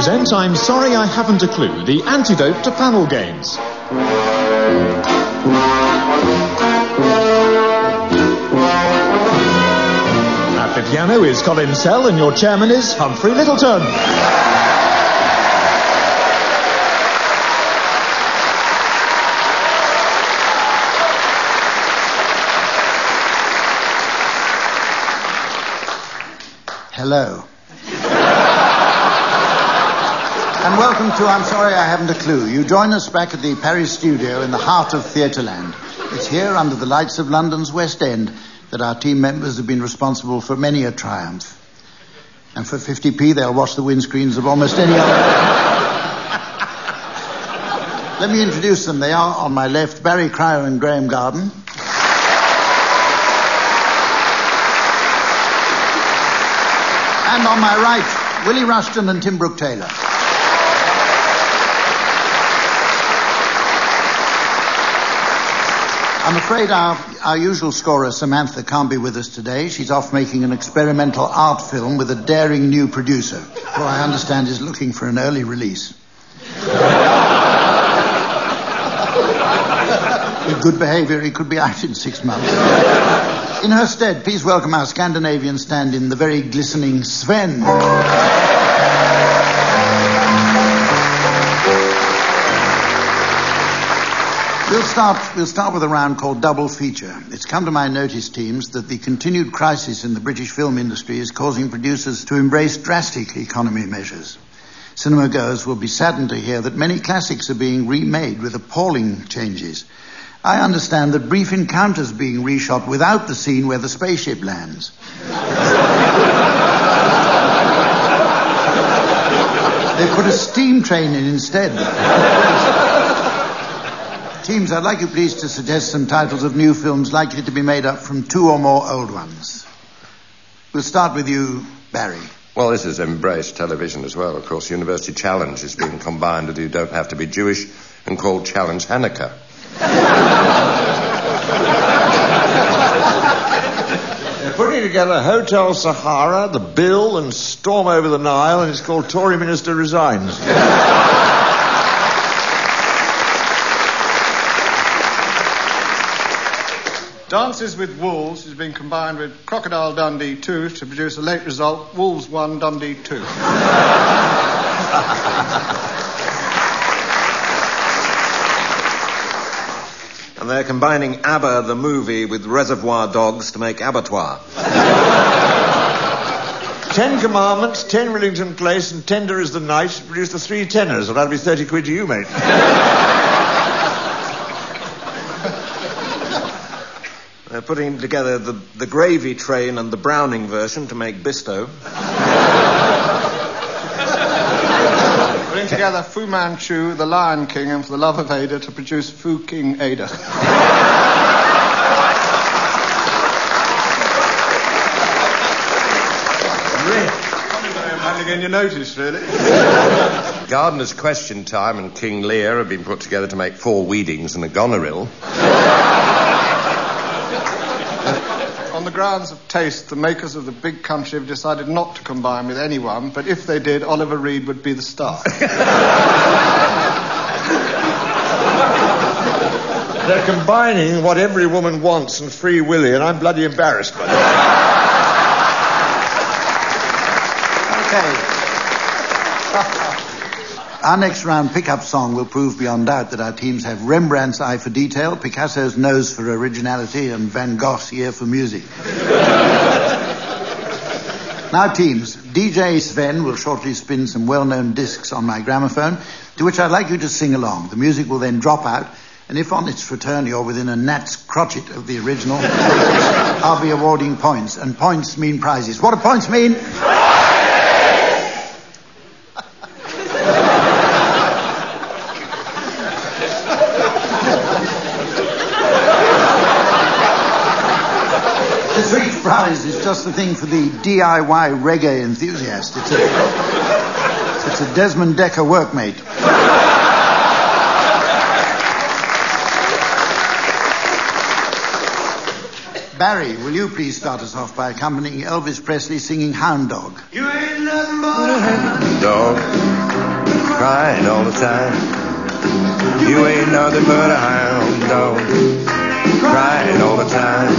present I'm Sorry I Haven't a Clue, the antidote to panel games. At the piano is Colin Sell and your chairman is Humphrey Littleton. Hello. And welcome to I'm Sorry I Haven't a Clue. You join us back at the Paris studio in the heart of Theatreland. It's here under the lights of London's West End that our team members have been responsible for many a triumph. And for 50p they'll watch the windscreens of almost any other. Let me introduce them. They are, on my left, Barry Cryer and Graham Garden. And on my right, Willie Rushton and Tim Brooke-Taylor. I'm afraid our usual scorer, Samantha, can't be with us today. She's off making an experimental art film with a daring new producer, who I understand is looking for an early release. With good behaviour, he could be out in 6 months. In her stead, please welcome our Scandinavian stand-in, the very glistening Sven. We'll start with a round called Double Feature. It's come to my notice, teams, that the continued crisis in the British film industry is causing producers to embrace drastic economy measures. Cinema goers will be saddened to hear that many classics are being remade with appalling changes. I understand that Brief Encounter's being reshot without the scene where the spaceship lands. They put a steam train in instead. Teams, I'd like you please to suggest some titles of new films likely to be made up from 2 or more old ones. We'll start with you, Barry. Well, this has embraced television as well. Of course, University Challenge is being combined with You Don't Have to Be Jewish and called Challenge Hanukkah. They're putting together Hotel Sahara, The Bill, and Storm Over the Nile, and it's called Tory Minister Resigns. Dances with Wolves has been combined with Crocodile Dundee 2 to produce a late result, Wolves 1, Dundee 2. And they're combining ABBA, the movie, with Reservoir Dogs to make Abattoir. 10 Commandments, 10 Rillington Place, and Tender is the Night to produce the 3 tenors. Well, that'll be 30 quid to you, mate. They're putting together the Gravy Train and the Browning version to make Bisto. Putting together Fu Manchu, The Lion King, and For the Love of Ada to produce Fu King Ada. Handing in your notice, really. Gardener's Question Time and King Lear have been put together to make 4 Weedings and a Goneril. On the grounds of taste, the makers of The Big Country have decided not to combine with anyone, but if they did, Oliver Reed would be the star. They're combining What Every Woman Wants and Free Willy, and I'm bloody embarrassed by that. Okay. Our next round pickup song will prove beyond doubt that our teams have Rembrandt's eye for detail, Picasso's nose for originality, and Van Gogh's ear for music. Now, teams, DJ Sven will shortly spin some well-known discs on my gramophone, to which I'd like you to sing along. The music will then drop out, and if on its return you're within a gnat's crotchet of the original, I'll be awarding points, and points mean prizes. What do points mean? This week's prize is just the thing for the DIY reggae enthusiast. It's a Desmond Decker workmate. Barry, will you please start us off by accompanying Elvis Presley singing Hound Dog? You ain't nothing but a hound dog. crying all the time. You ain't nothing but a hound dog, crying all the time.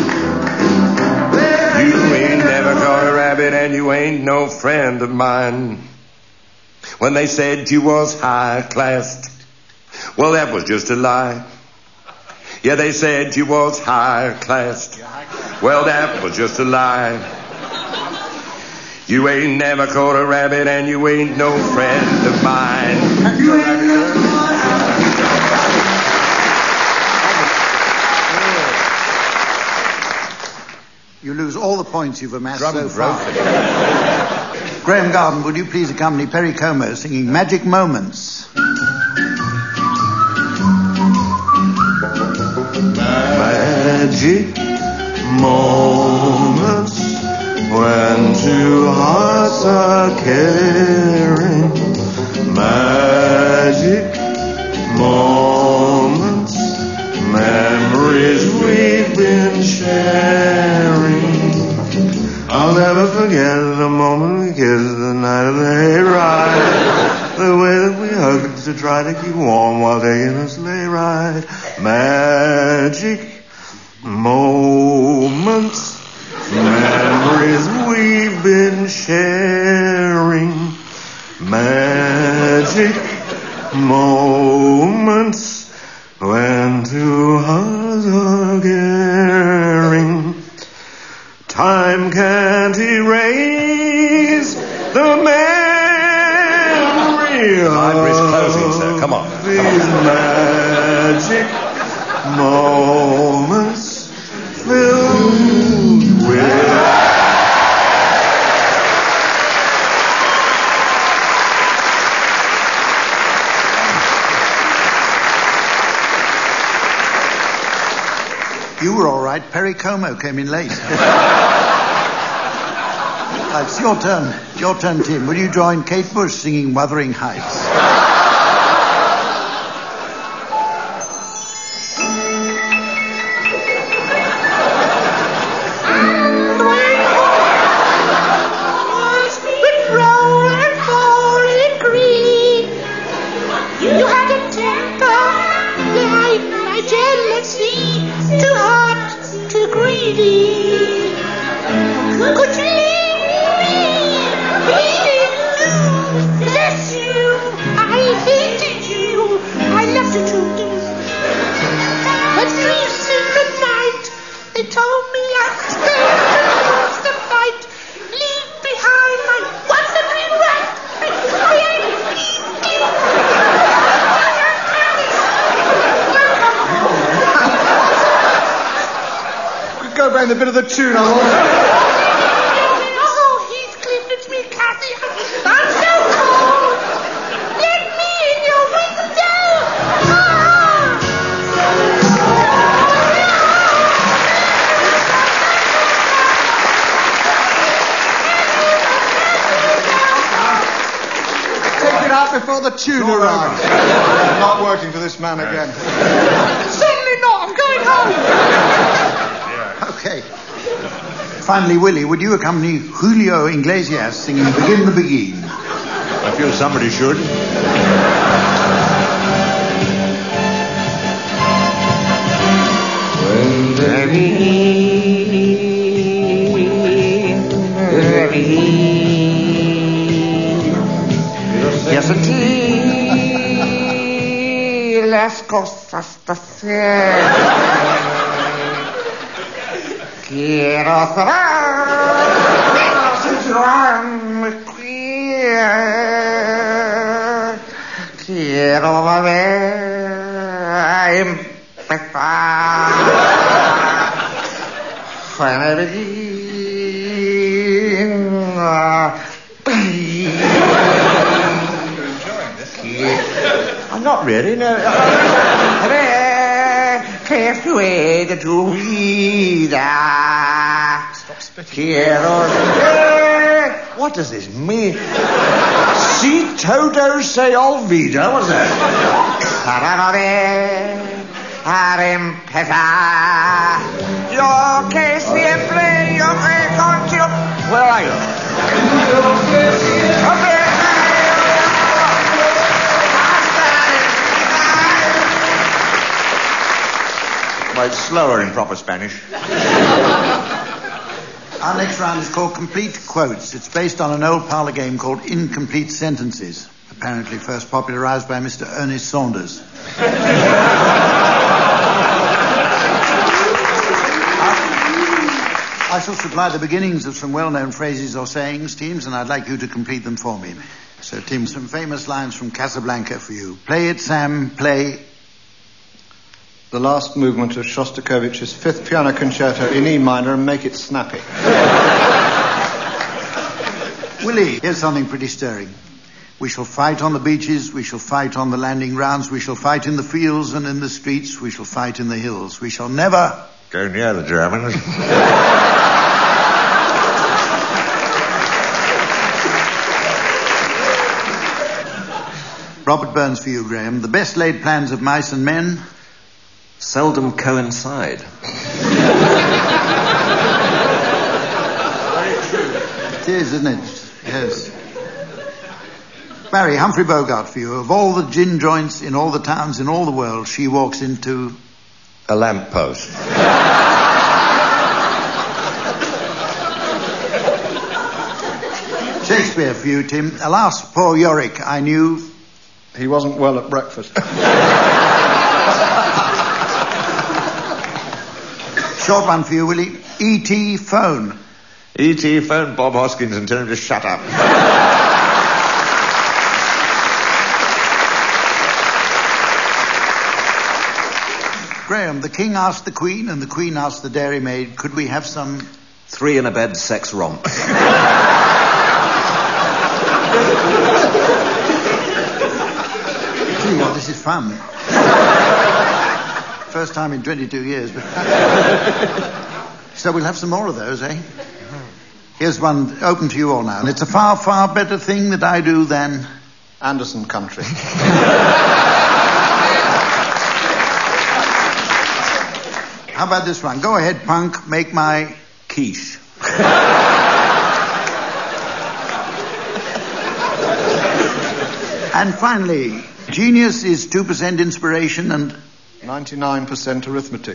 You ain't never caught a rabbit and you ain't no friend of mine. When they said you was high-classed, well, that was just a lie. Yeah, they said you was high-classed. Well, that was just a lie. You ain't never caught a rabbit and you ain't no friend of mine. You ain't never... You lose all the points you've amassed so far. Graham Garden, would you please accompany Perry Como singing Magic Moments? Magic moments when two hearts are caring. Magic moments, memories we've been sharing. I'll never forget the moment we kissed the night of the hayride. The way that we hugged to try to keep warm while taking a sleigh ride. Magic moments, memories we've been sharing. Magic moments when two hearts are caring. Time can't erase the memory Library's closing, sir. Come on. these magic moments filled with... You were all right. Perry Como came in late. It's your turn. Your turn, Tim. Will you join Kate Bush singing Wuthering Heights? You had a temper like my jealousy, too hot, too greedy. Could you leave me? Bless you. I hated you. I loved you too. At 3 in the night, they told me I'd stay and lose the fight. Leave behind my wandering right. I ain't Go back a bit of the tune, I want. Oh, Heathcliff, it's me, Cathy. I'm so cold. Let me in your window. Take it out before the tune arrives. I'm not working for this man again. Certainly not. I'm going home. Okay. Finally, Willie, would you accompany Julio Iglesias singing Begin the Begin? I feel somebody should. When the Yes, indeed. Las cosas de hacer. Quiero cerrar quiero volver a empezar. I'm not really, no. Que fue de tu vida. Stop spitting. Quiero... What does this mean? Si todo se olvida, what's that? Para volver a empezar. Yo que siempre, yo que contigo... Where are you? Well, it's slower in proper Spanish. Our next round is called Complete Quotes. It's based on an old parlour game called Incomplete Sentences, apparently first popularised by Mr. Ernest Saunders. I shall supply the beginnings of some well-known phrases or sayings, teams, and I'd like you to complete them for me. So, Tim, some famous lines from Casablanca for you. Play it, Sam, play. The last movement of Shostakovich's Fifth Piano Concerto in E minor, and make it snappy. Willie, here's something pretty stirring. We shall fight on the beaches, we shall fight on the landing grounds, we shall fight in the fields and in the streets, we shall fight in the hills. We shall never... Go near the Germans. Robert Burns for you, Graham. The best laid plans of mice and men... seldom coincide. It is, isn't it? Yes. Barry, Humphrey Bogart for you. Of all the gin joints in all the towns in all the world, she walks into... a lamppost. Shakespeare for you, Tim. Alas, poor Yorick, I knew... he wasn't well at breakfast. Short one for you, Willie. E.T. phone. E.T. phoned Bob Hoskins and told him to shut up. Graham, the king asked the queen and the queen asked the dairymaid, could we have some... 3 in a bed sex romp. Tell you what, this is fun. First time in 22 years. But... so we'll have some more of those, eh? Here's one open to you all now. And it's a far, far better thing that I do than... Anderson Country. How about this one? Go ahead, punk, make my... quiche. And finally, genius is 2% inspiration and... 99% arithmetic.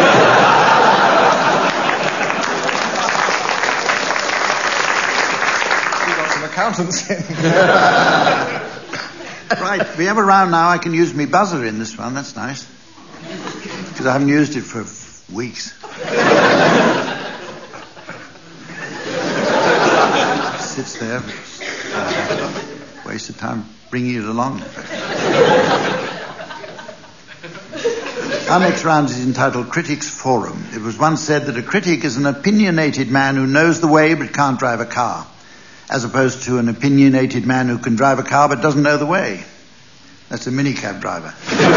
We got some accountants in. Right, we have a round now. I can use me buzzer in this one. That's nice. Because I haven't used it for weeks. Sits there. Waste of time bringing it along. Our next round is entitled Critics Forum. It was once said that a critic is an opinionated man who knows the way but can't drive a car, as opposed to an opinionated man who can drive a car but doesn't know the way. That's a minicab driver.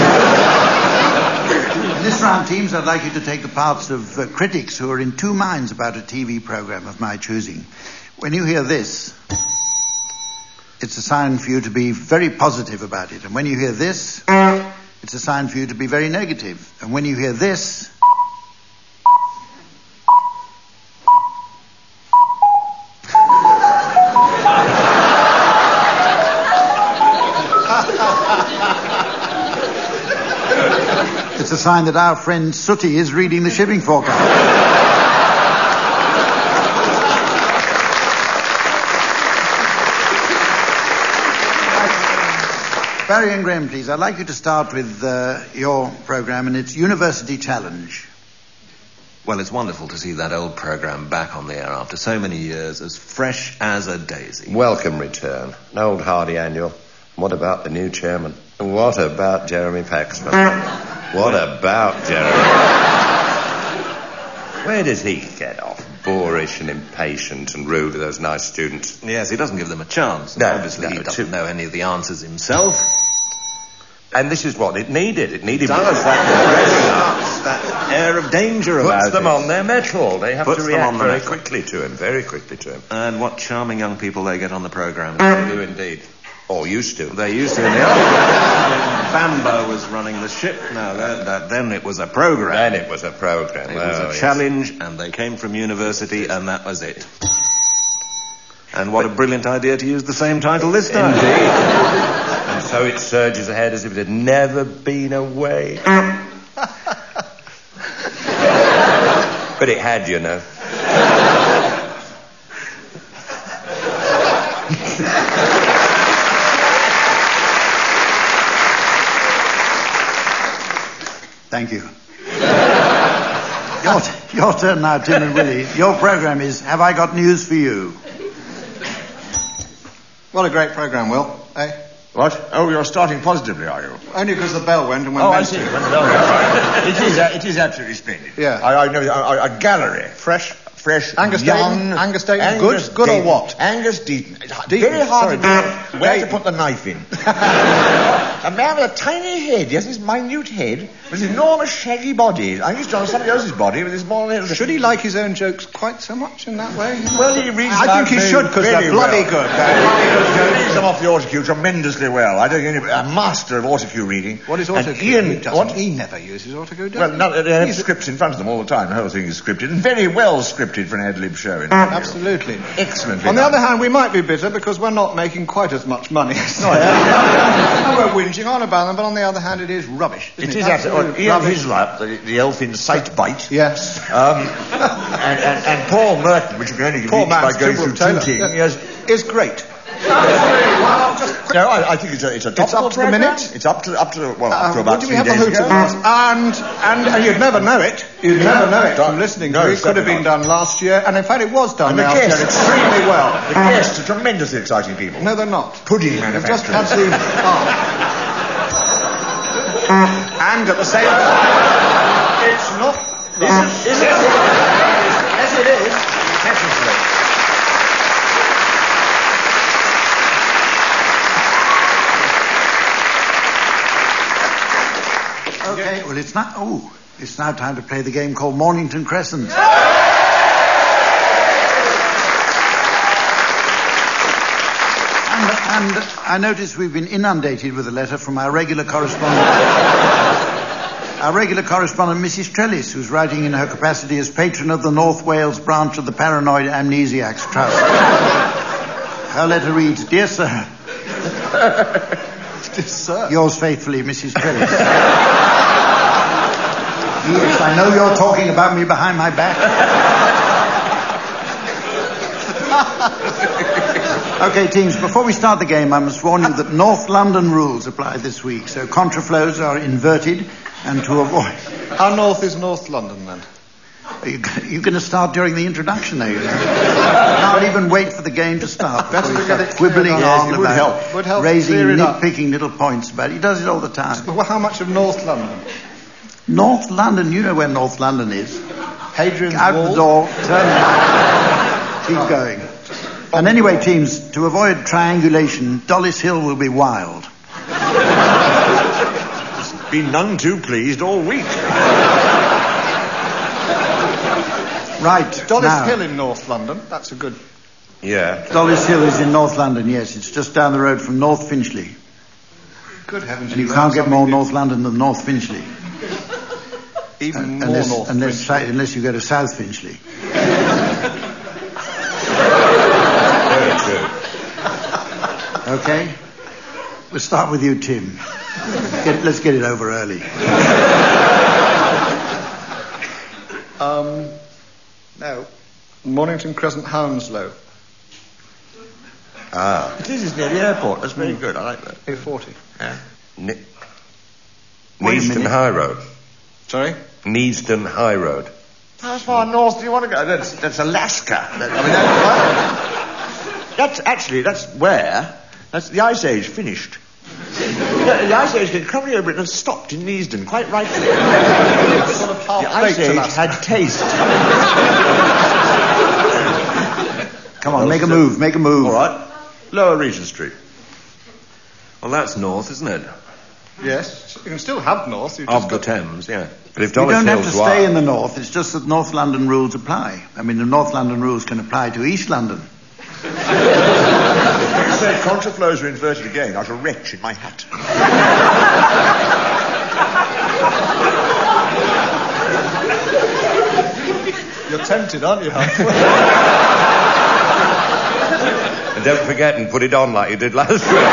In this round, teams, I'd like you to take the parts of critics who are in two minds about a TV program of my choosing. When you hear this, it's a sign for you to be very positive about it. And when you hear this, it's a sign for you to be very negative. And when you hear this... it's a sign that our friend Sooty is reading the shipping forecast. Barry and Graham, please. I'd like you to start with your program, and it's University Challenge. Well, it's wonderful to see that old program back on the air after so many years, as fresh as a daisy. Welcome return. An old hardy annual. What about the new chairman? What about Jeremy Paxman? What about Jeremy? Where does he get off? Boorish and impatient and rude to those nice students. Yes, he doesn't give them a chance. No, obviously, he doesn't know any of the answers himself. And this is what it needed. It needed... that air of danger about it. Puts them on their mettle. They have to react very mettle. quickly to him. Very quickly to him. And what charming young people they get on the programme. They do indeed. Or used to. They used to in the old days. Bambo was running the ship. No, then it was a programme. Then it was a programme. It was a challenge, and they came from university, and that was it. And what a brilliant idea to use the same title this time. Indeed. And so it surges ahead as if it had never been away. But it had, you know. Thank you. Your turn now, Tim and Willie. Your programme is Have I Got News for You? What a great programme, Will. Eh? What? Oh, you're starting positively, are you? Only because the bell went and went. Oh, I see. It is absolutely splendid. Yeah. I know a gallery, fresh, Angus young. Deaton? Angus Deaton, good or what? Angus Deaton. Very hard to know where to put the knife in. A man with a tiny head, yes, his minute head, with his enormous shaggy body. I used to on somebody else's body with his small head. Should he like his own jokes quite so much in that way? Well, he reads I think he should, because they're bloody good. He reads them off the autocue tremendously well. I don't think anybody, a master of autocue reading. What is autocue? He never uses autocue, does he? Well, they have scripts in front of them all the time. The whole thing is scripted, and very well scripted for an ad-lib show. Absolutely. Excellently. On the other hand, we might be bitter because we're not making quite as much money. And we're whinging on about them, but on the other hand, it is rubbish. It is absolutely Ian Hislop, the elf in Sightbite. Yes. And Paul Merton, which you can only reach by going through Tintin, is great. No, I think it's a It's up to the minute. It's up to about 3 days ago. And you'd never know it. You'd never know it from listening to it. It could have been done last year, and in fact it was done last year extremely well. The guests are tremendously exciting people. No, they're not. Pudding They've just manufacturers. had and at the same time, it's not. Is it? Yes, it is. Definitely. Okay, well, it's now time to play the game called Mornington Crescent. And I notice we've been inundated with a letter from our regular correspondent, Mrs. Trellis, who's writing in her capacity as patron of the North Wales branch of the Paranoid Amnesiacs Trust. Her letter reads, Dear Sir. Dear Sir. Yours faithfully, Mrs. Trellis. Yes, I know you're talking about me behind my back. Okay, teams, before we start the game, I must warn you that North London rules apply this week, so contraflows are inverted, and to avoid... How north is North London, then? Are you going to start during the introduction, are you? Can't even wait for the game to start. Better to get it quibbling on it about would help raising nitpicking little points about it. He does it all the time. Well, how much of North London? North London, you know where North London is. Hadrian's Out Wall. the door, turn around, keep going. And anyway, teams, to avoid triangulation, Dollis Hill will be wild. Been none too pleased all week. Right, Dollis Hill in North London. That's a good... Yeah. Dollis Hill is in North London, yes. It's just down the road from North Finchley. Good heavens. And you can't get more North London than North Finchley. Even more North Finchley. Unless you go to South Finchley. Very true. Okay? We'll start with you, Tim. Let's get it over early. No. Mornington Crescent, Hounslow. Ah. It is near the airport. That's very good. I like that. A40. Yeah. Wait a Neaston minute. High Road. Sorry? Neaston High Road. How far north do you want to go? That's Alaska. That's where. That's the Ice Age finished. The Ice Age came crumbling over it and stopped in Neasden, quite rightly. Sort of The Ice Age had taste. Come on, make a move. All right. Lower Regent Street. Well, that's north, isn't it? Yes. You can still have North. You've Of just the got... Thames, yeah. But if You Dollis don't have to Hill's stay wide- in the north. It's just that North London rules apply. I mean, the North London rules can apply to East London. If you say contraflows are inverted again, I shall retch in my hat. You're tempted, aren't you, Humphrey? And don't forget and put it on like you did last week.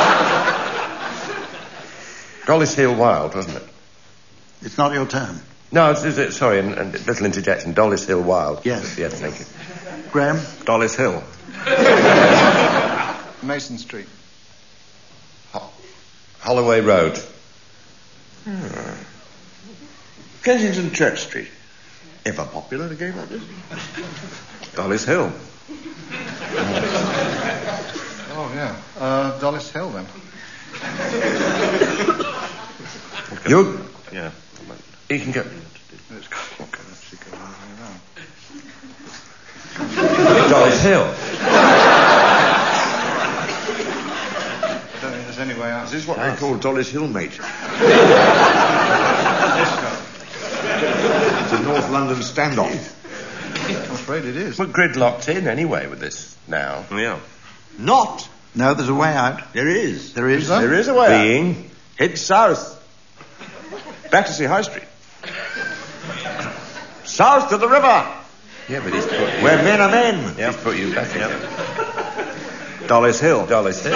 Dollis Hill Wild, wasn't it? It's not your turn. No, sorry, and little interjection. Dollis Hill Wild. Yes. Yes, thank you. Graham? Dollis Hill. Mason Street. Holloway Road. Kensington Church Street. Ever popular in a game like this? Dollis Hill. Oh, yeah. Dollis Hill, then. You? Yeah. You can go. Let's go all the way around. Dollis Hill. I don't think there's any way out. Is this what they call Dollis Hill, mate? It's a North London standoff. I'm afraid it is. We're gridlocked in anyway with this now. Yeah. Not. No, there's a way out. There is. There is. There is a way out. Being? Head south. Battersea High Street. South to the river. Yeah, but he's put you... Where men are men. He's put you back again. Dollis Hill. Dollis Hill.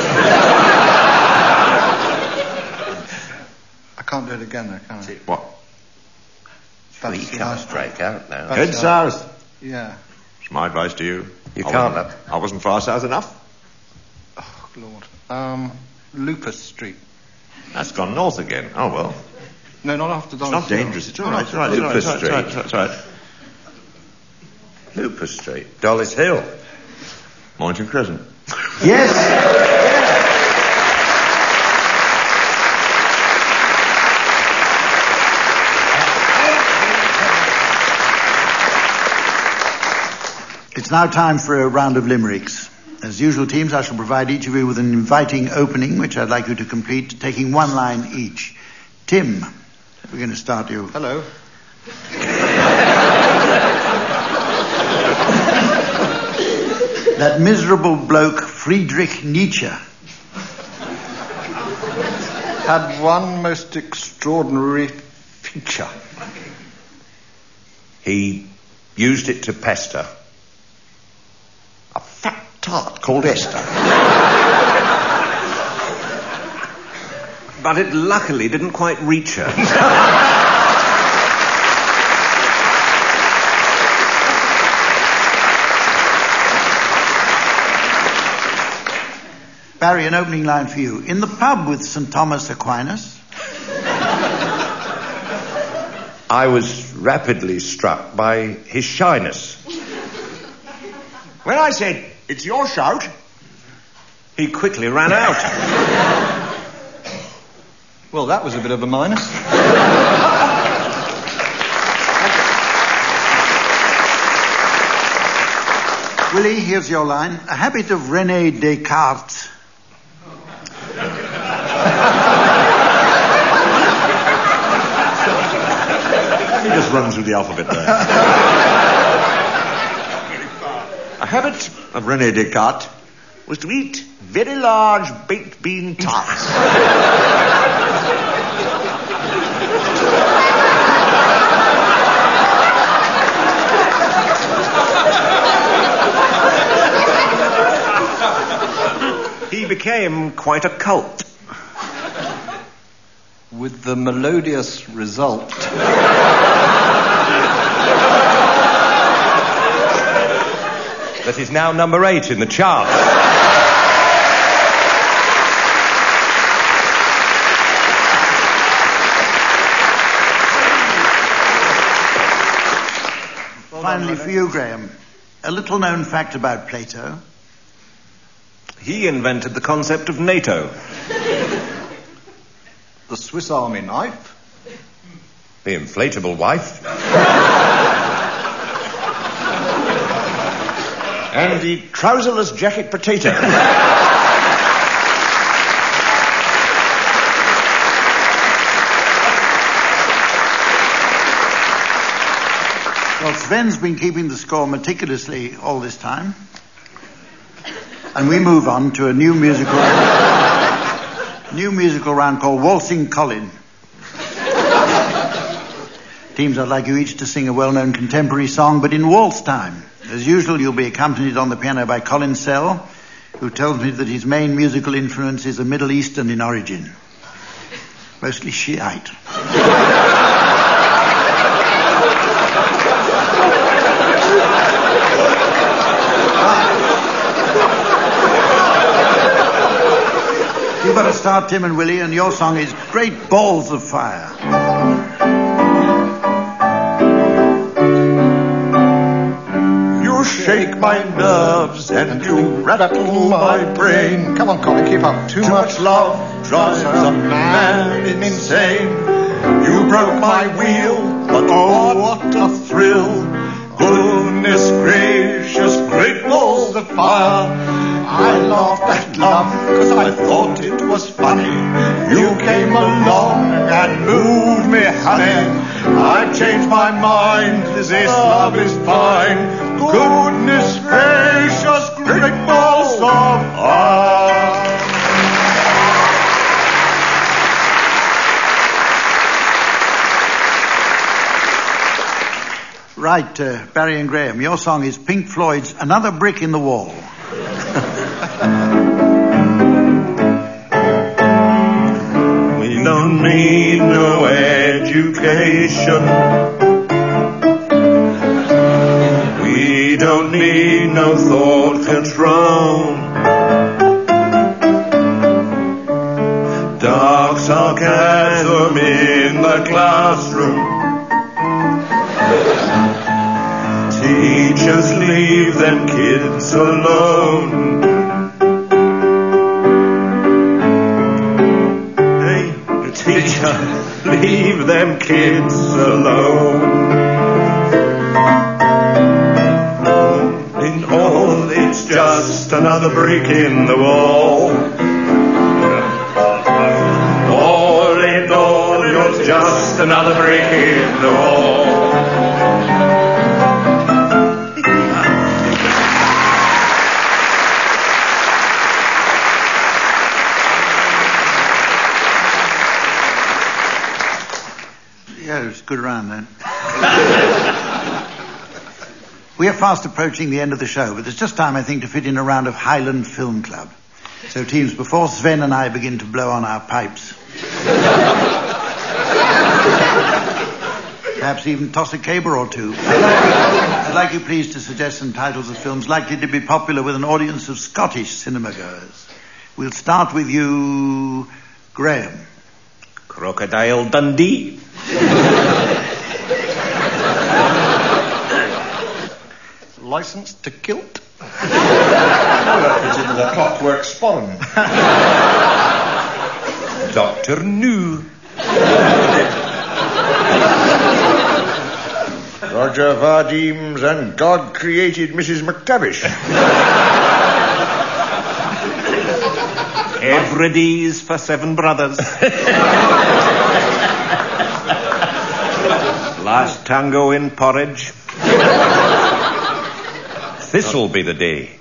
I can't do it again, though, can I? What? We can't break out now. Head south. Yeah. It's my advice to you. You can't. I wasn't far south enough. Oh, Lord. Lupus Street. That's gone north again. Oh, well. No, not after Dollis It's not Hill. dangerous. It's all right. It's all right. Lupus It's all right. Street. It's all right. Lupus Street. Dollis Hill. Mornington Crescent. Yes. It's now time for a round of limericks. As usual, teams, I shall provide each of you with an inviting opening, which I'd like you to complete, taking one line each. Tim, we're going to start you. Hello. That miserable bloke, Friedrich Nietzsche, Had one most extraordinary feature. He used it to pester. A fat tart called Esther. But it luckily didn't quite reach her. Barry, an opening line for you. In the pub with St. Thomas Aquinas, I was rapidly struck by his shyness. When I said, it's your shout, He quickly ran out. Well, that was a bit of a minus. Willie, here's your line. A habit of René Descartes. let me just run through the alphabet there. A habit of René Descartes was to eat very large baked bean tarts. He became quite a cult. With the melodious result. That is now number 8 in the chart. Finally, for you, Graham, a little known fact about Plato. He invented the concept of NATO. The Swiss Army knife. The inflatable wife. And the trouserless jacket potato. Well, Sven's been keeping the score meticulously all this time. And we move on to a new musical round called Waltzing Colin. Teams, I'd like you each to sing a well-known contemporary song, but in waltz time. As usual, you'll be accompanied on the piano by Colin Sell, who tells me that his main musical influence is a Middle Eastern in origin. Mostly Shiite. start, Tim and Willie, and your song is Great Balls of Fire. You shake my nerves and you rattle my brain. Come on, Colin, keep up. Too much love drives a man insane. You broke my wheel, but oh, what a thrill. Goodness gracious, great balls of fire. I laughed at love, cause I thought it was funny. You came along and moved me, honey. I've changed my mind, this love is fine. Goodness gracious, great balls of fire. Right, Barry and Graham, your song is Pink Floyd's Another Brick in the Wall. We don't need no education. We don't need no thought control. Dark sarcasm in the classroom. Teachers, leave them kids alone. Hey, teacher, leave them kids alone. In all, it's just another brick in the wall. All in all, you're just another brick in the wall. Yeah, it was a good round then. We are fast approaching the end of the show, but there's just time, I think, to fit in a round of Highland Film Club. So, teams, before Sven and I begin to blow on our pipes, perhaps even toss a caber or two, I'd like you please to suggest some titles of films likely to be popular with an audience of Scottish cinema goers. We'll start with you, Graham. Crocodile Dundee. License to Kilt. It's into the Clockwork Sporran. Doctor No. Roger Vardeems and God created Mrs. McTavish. Everydays for Seven Brothers. Last Tango in Porridge. This'll be the day.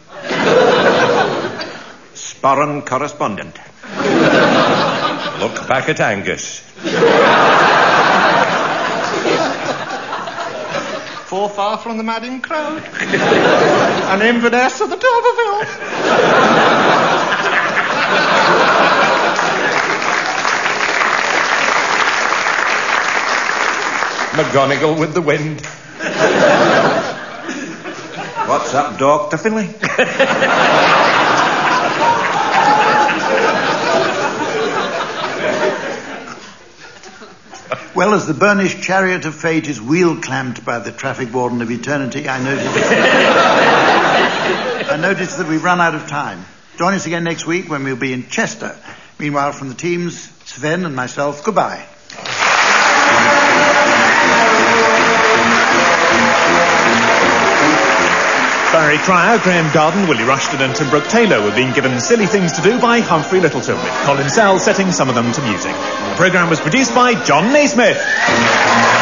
Sporran Correspondent. Look back at Angus. For Far from the Madding Crowd. An Inverness of the D'Urberville. McGonagall with the wind. What's up, Dr. Finlay? Well, as the burnished chariot of fate is wheel-clamped by the traffic warden of eternity, I noticed that we've run out of time. Join us again next week when we'll be in Chester. Meanwhile, from the teams, Sven and myself, goodbye. Barry Cryer, Graham Garden, Willie Rushton and Tim Brooke-Taylor were being given silly things to do by Humphrey Lyttelton, with Colin Sell setting some of them to music. The programme was produced by John Naismith.